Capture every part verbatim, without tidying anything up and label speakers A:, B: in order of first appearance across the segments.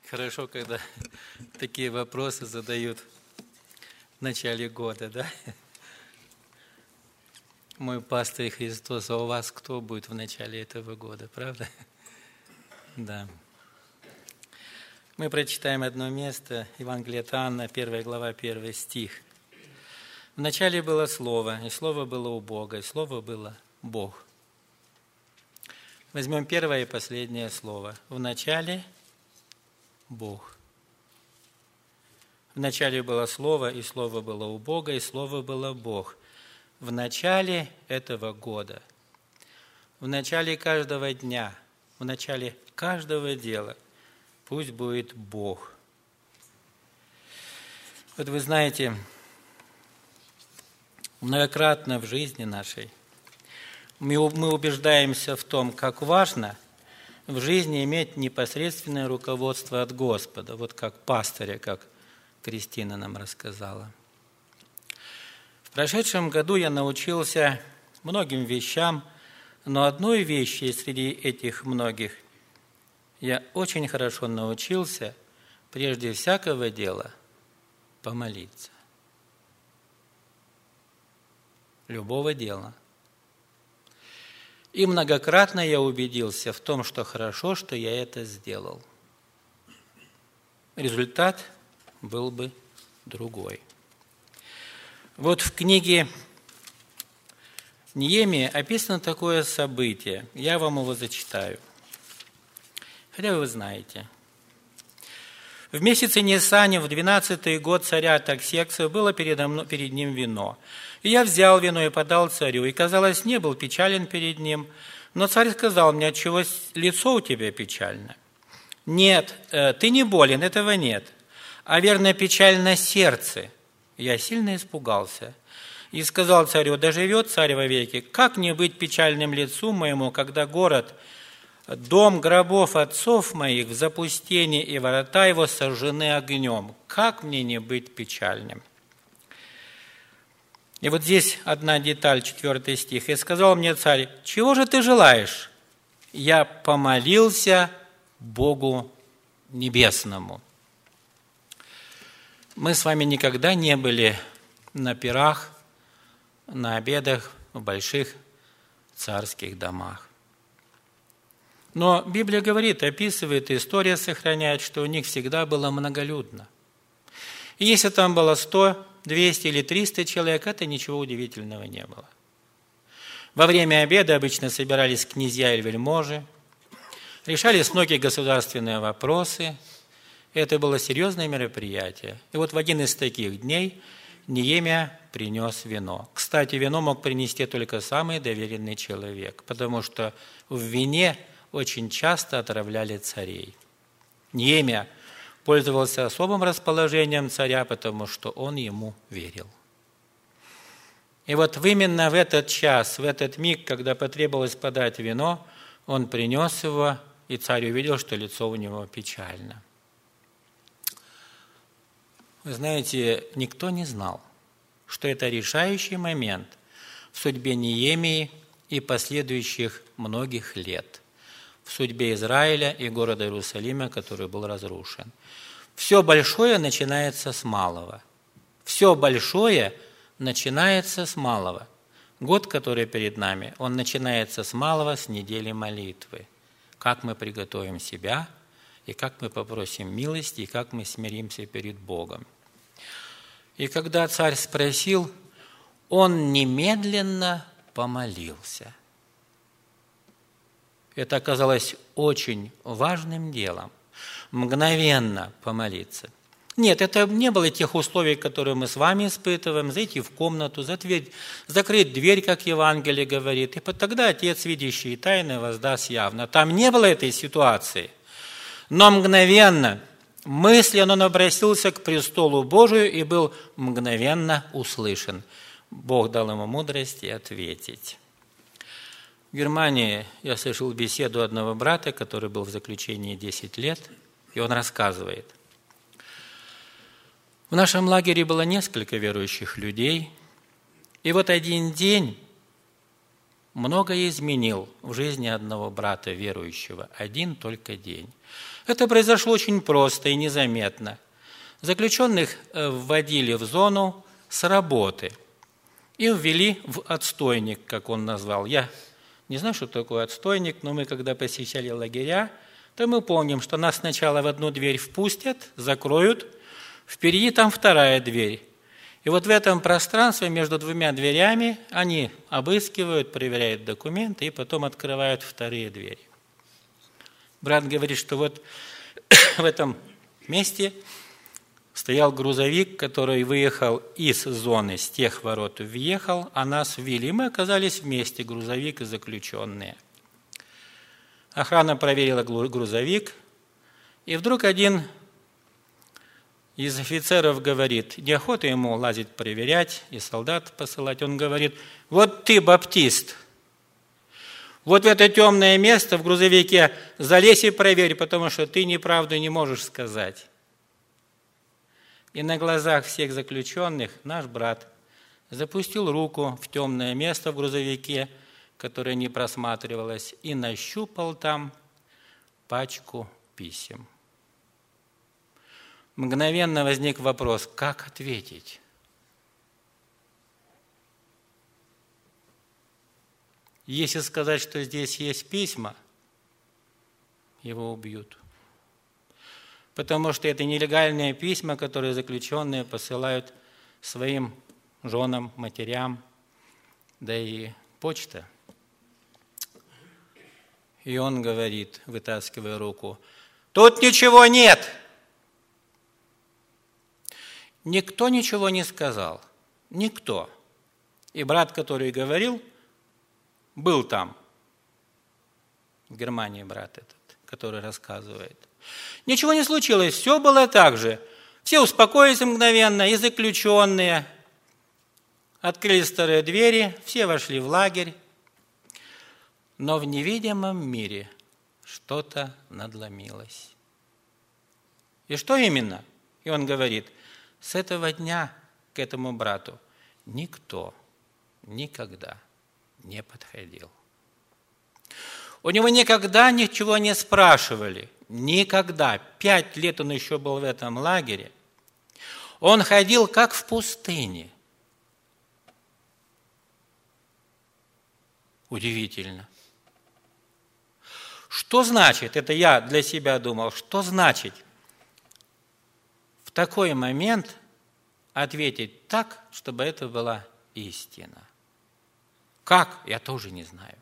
A: Хорошо, когда такие вопросы задают в начале года, да? Мой пастырь Христос, а у вас кто будет в начале этого года, правда? Да. Мы прочитаем одно место, Евангелие от Иоанна, первая глава, первый стих. В начале было Слово, и Слово было у Бога, и Слово было Бог. Возьмем первое и последнее слово. В начале Бог. В начале было Слово, и Слово было у Бога, и Слово было Бог. В начале этого года, в начале каждого дня, в начале каждого дела пусть будет Бог. Вот вы знаете, многократно в жизни нашей мы убеждаемся в том, как важно в жизни иметь непосредственное руководство от Господа, вот как пастыря, как Кристина нам рассказала. В прошедшем году я научился многим вещам, но одной вещи среди этих многих я очень хорошо научился прежде всякого дела помолиться. Любого дела. И многократно я убедился в том, что хорошо, что я это сделал. Результат был бы другой. Вот в книге Неемия описано такое событие. Я вам его зачитаю. Хотя вы знаете. В месяце Нисане, в двенадцатый год царя Артаксеркса, было передо мной, перед ним вино. И я взял вино и подал царю, и, казалось, не был печален перед ним. Но царь сказал мне: отчего лицо у тебя печально? Нет, ты не болен, этого нет. А верно, печально сердце. Я сильно испугался. И сказал царю: да живет царь вовеки, как не быть печальным лицу моему, когда город, дом гробов отцов моих в запустении, и ворота его сожжены огнем? Как мне не быть печальным? И вот здесь одна деталь, четвертый стих. «И сказал мне царь: чего же ты желаешь? Я помолился Богу Небесному». Мы с вами никогда не были на пирах, на обедах в больших царских домах. Но Библия говорит, описывает, история сохраняет, что у них всегда было многолюдно. И если там было сто, двести или триста человек, это ничего удивительного не было. Во время обеда обычно собирались князья и вельможи, решались многие государственные вопросы. Это было серьезное мероприятие. И вот в один из таких дней Неемия принес вино. Кстати, вино мог принести только самый доверенный человек, потому что в вине очень часто отравляли царей. Неемия пользовался особым расположением царя, потому что он ему верил. И вот именно в этот час, в этот миг, когда потребовалось подать вино, он принес его, и царь увидел, что лицо у него печально. Вы знаете, никто не знал, что это решающий момент в судьбе Неемии и последующих многих лет, в судьбе Израиля и города Иерусалима, который был разрушен. Все большое начинается с малого. Все большое начинается с малого. Год, который перед нами, он начинается с малого, с недели молитвы. Как мы приготовим себя, и как мы попросим милости, и как мы смиримся перед Богом. И когда царь спросил, он немедленно помолился. Это оказалось очень важным делом. Мгновенно помолиться. Нет, это не было тех условий, которые мы с вами испытываем, зайти в комнату, затвердь, закрыть дверь, как Евангелие говорит, и тогда Отец, видящий тайны, воздаст явно. Там не было этой ситуации. Но мгновенно, мысленно он обратился к престолу Божию и был мгновенно услышан. Бог дал ему мудрость ответить. В Германии я слышал беседу одного брата, который был в заключении десять лет, и он рассказывает. В нашем лагере было несколько верующих людей, и вот один день многое изменил в жизни одного брата верующего один только день. Это произошло очень просто и незаметно. Заключенных вводили в зону с работы и ввели в отстойник, как он назвал. Я не знаю, что такое отстойник, но мы, когда посещали лагеря, то мы помним, что нас сначала в одну дверь впустят, закроют, впереди там вторая дверь. И вот в этом пространстве между двумя дверями они обыскивают, проверяют документы и потом открывают вторые двери. Брат говорит, что вот в этом месте стоял грузовик, который выехал из зоны, с тех ворот въехал, а нас ввели. Мы оказались вместе, грузовик и заключенные. Охрана проверила грузовик, и вдруг один из офицеров говорит, неохота ему лазить проверять и солдат посылать, он говорит, вот ты, баптист, вот в это темное место в грузовике залезь и проверь, потому что ты неправду не можешь сказать. И на глазах всех заключенных наш брат запустил руку в темное место в грузовике, которое не просматривалось, и нащупал там пачку писем. Мгновенно возник вопрос, как ответить? Если сказать, что здесь есть письма, его убьют. Потому что это нелегальные письма, которые заключенные посылают своим женам, матерям, да и почта. И он говорит, вытаскивая руку, тут ничего нет. Никто ничего не сказал. Никто. И брат, который говорил, был там. В Германии брат этот, который рассказывает. Ничего не случилось, все было так же. Все успокоились мгновенно, и заключенные. Открыли старые двери, все вошли в лагерь. Но в невидимом мире что-то надломилось. И что именно? И он говорит, с этого дня к этому брату никто никогда не подходил. У него никогда ничего не спрашивали. Никогда. Пять лет он еще был в этом лагере. Он ходил как в пустыне. Удивительно. Что значит, это я для себя думал, что значит в такой момент ответить так, чтобы это была истина? Как? Я тоже не знаю.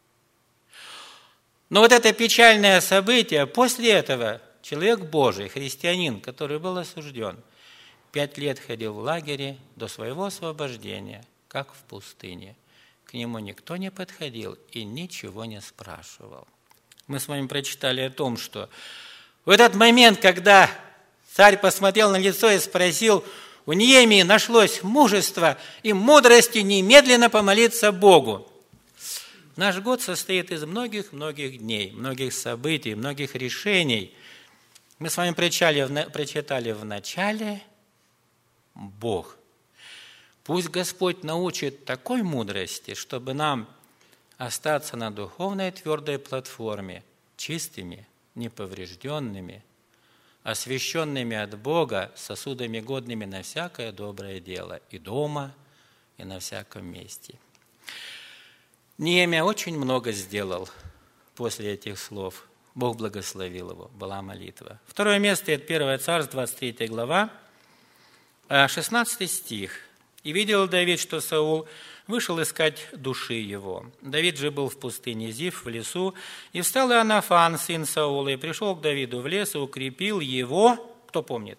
A: Но вот это печальное событие, после этого человек Божий, христианин, который был осужден, пять лет ходил в лагере до своего освобождения, как в пустыне. К нему никто не подходил и ничего не спрашивал. Мы с вами прочитали о том, что в этот момент, когда царь посмотрел на лицо и спросил, у Неемии нашлось мужество и мудрости немедленно помолиться Богу. Наш год состоит из многих-многих дней, многих событий, многих решений. Мы с вами прочитали, прочитали в начале Бог. Пусть Господь научит такой мудрости, чтобы нам остаться на духовной твердой платформе, чистыми, неповрежденными, освященными от Бога, сосудами годными на всякое доброе дело, и дома, и на всяком месте. Неемия очень много сделал после этих слов. Бог благословил его, была молитва. Второе место – это первое Царств, двадцать третья глава, шестнадцатый стих. «И видел Давид, что Саул вышел искать души его. Давид же был в пустыне Зиф, в лесу, и встал Иоаннафан, сын Саула, и пришел к Давиду в лес, и укрепил его». Кто помнит?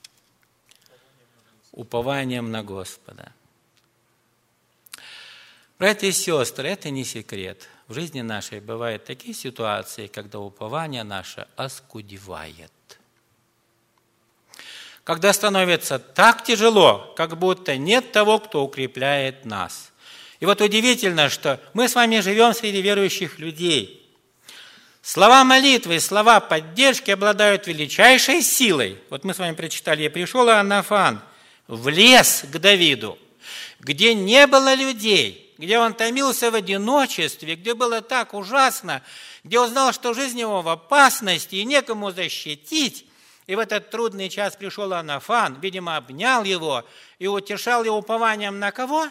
A: Упованием на Господа. Братья и сестры, это не секрет. В жизни нашей бывают такие ситуации, когда упование наше оскудевает. Когда становится так тяжело, как будто нет того, кто укрепляет нас. И вот удивительно, что мы с вами живем среди верующих людей. Слова молитвы, слова поддержки обладают величайшей силой. Вот мы с вами прочитали, и пришел Иоаннафан в лес к Давиду, где не было людей, где он томился в одиночестве, где было так ужасно, где он знал, что жизнь его в опасности и некому защитить, и в этот трудный час пришел Иоаннафан, видимо, обнял его и утешал его упованием на кого?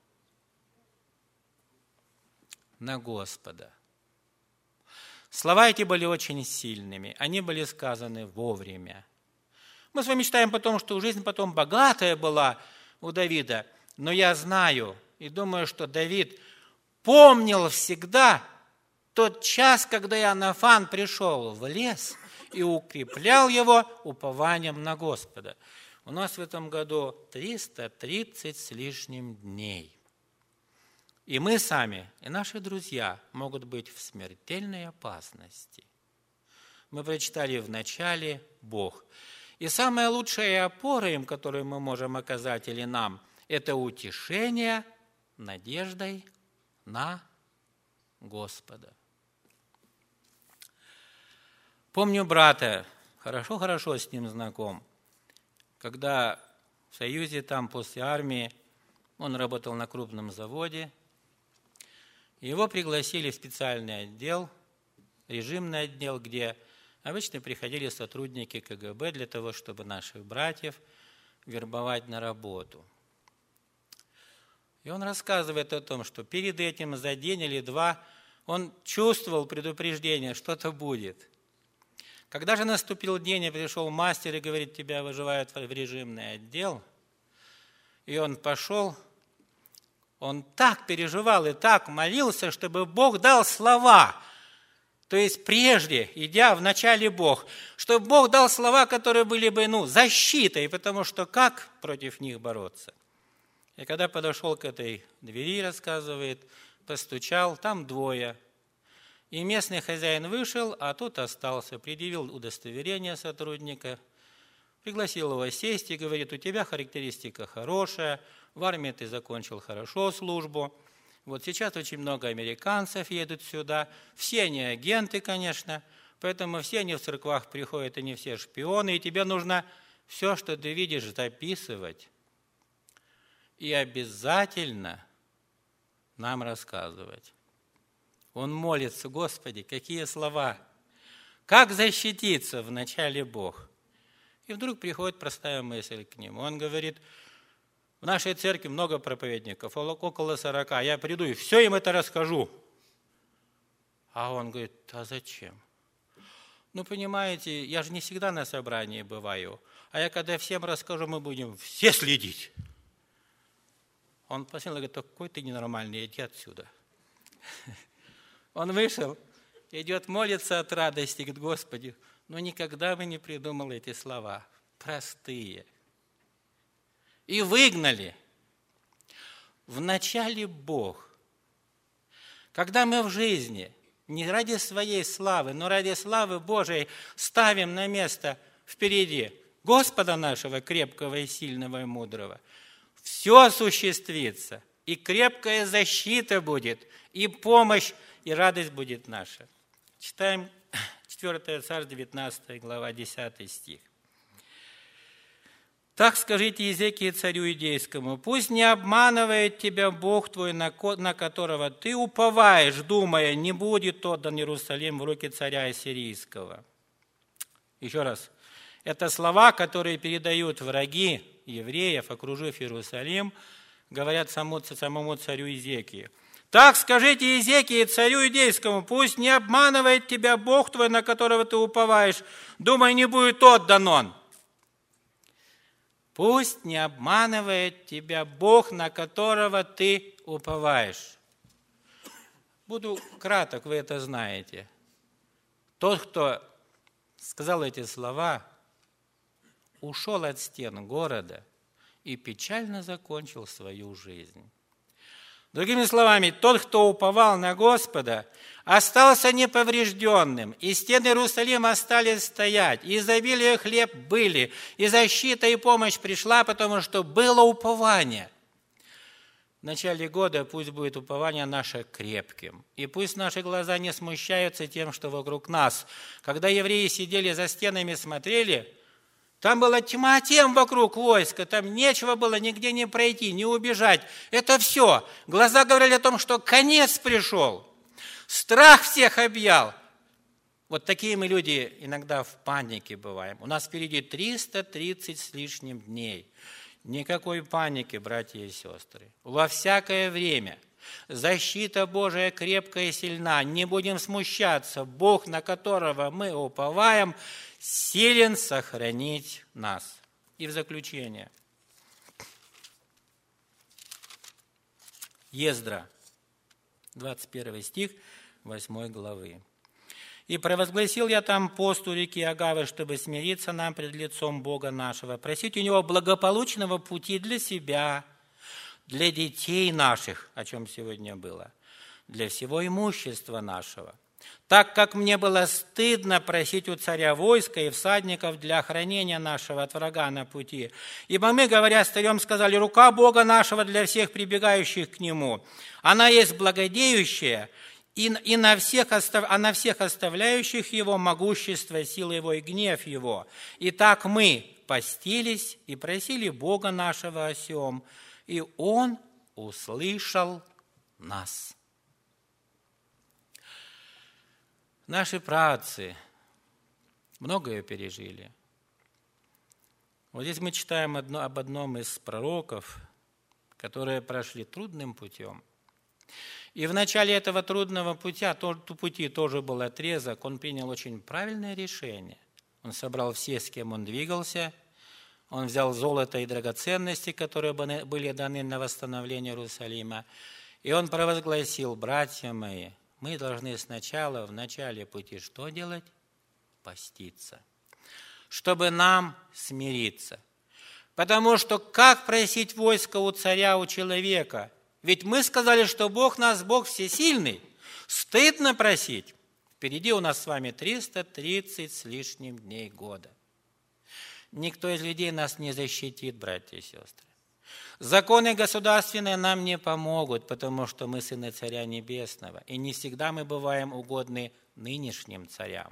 A: На Господа. Слова эти были очень сильными, они были сказаны вовремя. Мы с вами читаем потом, что жизнь потом богатая была у Давида, но я знаю и думаю, что Давид помнил всегда тот час, когда Иоаннафан пришел в лес и укреплял его упованием на Господа. У нас в этом году триста тридцать с лишним дней. И мы сами, и наши друзья могут быть в смертельной опасности. Мы прочитали в начале Бог. И самая лучшая опора им, которую мы можем оказать или нам, это утешение надеждой на Господа. Помню брата, хорошо-хорошо с ним знаком, когда в Союзе, там после армии, он работал на крупном заводе, его пригласили в специальный отдел, режимный отдел, где обычно приходили сотрудники ка гэ бэ для того, чтобы наших братьев вербовать на работу. И он рассказывает о том, что перед этим за день или два он чувствовал предупреждение, что-то будет. Когда же наступил день, и пришел мастер и говорит, тебя выживают в режимный отдел, и он пошел, он так переживал и так молился, чтобы Бог дал слова. То есть прежде, идя в начале Бог, чтобы Бог дал слова, которые были бы ну, защитой, потому что как против них бороться? И когда подошел к этой двери, рассказывает, постучал, там двое. И местный хозяин вышел, а тот остался, предъявил удостоверение сотрудника, пригласил его сесть и говорит, у тебя характеристика хорошая, в армии ты закончил хорошо службу. Вот сейчас очень много американцев едут сюда, все они агенты, конечно, поэтому все они в церквах приходят, они все шпионы, и тебе нужно все, что ты видишь, записывать и обязательно нам рассказывать. Он молится, Господи, какие слова, как защититься в начале Бог. И вдруг приходит простая мысль к нему. Он говорит, в нашей церкви много проповедников, около сорока. Я приду и все им это расскажу. А он говорит, а зачем? Ну, понимаете, я же не всегда на собрании бываю. А я когда всем расскажу, мы будем все следить. Он посмотрел и говорит, какой ты ненормальный, иди отсюда. Он вышел, идет молиться от радости, говорит, Господи, но никогда бы не придумал эти слова. Простые. И выгнали. Вначале Бог. Когда мы в жизни не ради своей славы, но ради славы Божией ставим на место впереди Господа нашего, крепкого и сильного и мудрого, все осуществится, и крепкая защита будет, и помощь, и радость будет наша. Читаем четвёртое Царств, девятнадцатая глава, десятый стих. Так скажите Иезекии царю Иудейскому, пусть не обманывает тебя Бог твой, на которого ты уповаешь, думая, не будет отдан Иерусалим в руки царя Ассирийского. Еще раз. Это слова, которые передают враги евреев, окружив Иерусалим, говорят самому, самому царю Иезекии. Так скажите Иезекии царю Иудейскому, пусть не обманывает тебя Бог твой, на которого ты уповаешь, думая, не будет отдан он. Пусть не обманывает тебя Бог, на которого ты уповаешь. Буду краток, вы это знаете. Тот, кто сказал эти слова, ушел от стен города и печально закончил свою жизнь. Другими словами, тот, кто уповал на Господа, остался неповрежденным, и стены Иерусалима остались стоять, и изобилие хлеб были, и защита и помощь пришла, потому что было упование. В начале года пусть будет упование наше крепким, и пусть наши глаза не смущаются тем, что вокруг нас. Когда евреи сидели за стенами, смотрели, Там была тьма тем вокруг войска, там нечего было нигде не пройти, не убежать. Это все. Глаза говорили о том, что конец пришел. Страх всех объял. Вот такие мы люди иногда в панике бываем. У нас впереди триста тридцать с лишним дней. Никакой паники, братья и сестры. Во всякое время защита Божия крепкая и сильна. Не будем смущаться. Бог, на которого мы уповаем, силен сохранить нас. И в заключение. Ездра, двадцать первый стих восьмой главы. «И провозгласил я там пост у реки Агавы, чтобы смириться нам пред лицом Бога нашего, просить у Него благополучного пути для себя, для детей наших», о чем сегодня было, «для всего имущества нашего, так как мне было стыдно просить у царя войска и всадников для охранения нашего от врага на пути. Ибо мы, говоря с царем, сказали, рука Бога нашего для всех прибегающих к Нему, она есть благодеющая, и, и на всех, а на всех оставляющих Его могущество, сила Его и гнев Его. И так мы постились и просили Бога нашего о сем, и Он услышал нас». Наши праотцы многое пережили. Вот здесь мы читаем одно, об одном из пророков, которые прошли трудным путем. И в начале этого трудного пути, пути тоже был отрезок, он принял очень правильное решение. Он собрал все, с кем он двигался, он взял золото и драгоценности, которые были даны на восстановление Иерусалима, и он провозгласил: братья мои, мы должны сначала, в начале пути, что делать? Поститься, чтобы нам смириться. Потому что как просить войско у царя, у человека? Ведь мы сказали, что Бог нас, Бог всесильный. Стыдно просить. Впереди у нас с вами триста тридцать с лишним дней года. Никто из людей нас не защитит, братья и сестры. Законы государственные нам не помогут, потому что мы сыны Царя Небесного, и не всегда мы бываем угодны нынешним царям.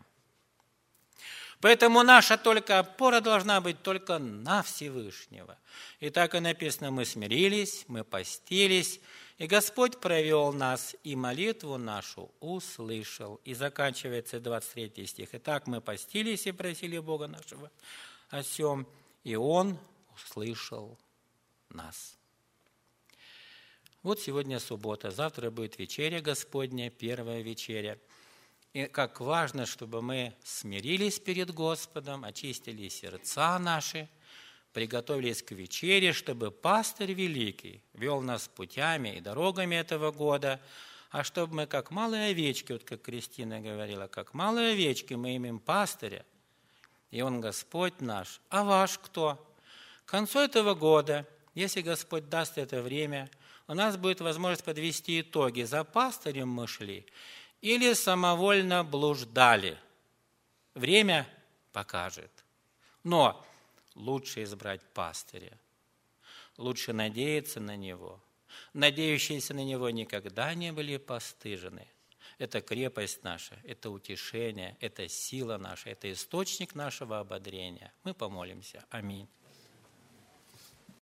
A: Поэтому наша только опора должна быть только на Всевышнего. И так и написано: мы смирились, мы постились, и Господь провел нас, и молитву нашу услышал. И заканчивается двадцать третий стих. Итак, мы постились и просили Бога нашего о сем, и Он услышал нас. Вот сегодня суббота, завтра будет вечеря Господня, первая вечеря. И как важно, чтобы мы смирились перед Господом, очистили сердца наши, приготовились к вечере, чтобы пастырь великий вел нас путями и дорогами этого года, а чтобы мы, как малые овечки, вот как Кристина говорила, как малые овечки, мы имеем пастыря, и Он Господь наш. А ваш кто? К концу этого года, если Господь даст это время, у нас будет возможность подвести итоги. За пастырем мы шли или самовольно блуждали. Время покажет. Но лучше избрать пастыря. Лучше надеяться на него. Надеющиеся на него никогда не были постыжены. Это крепость наша, это утешение, это сила наша, это источник нашего ободрения. Мы помолимся. Аминь.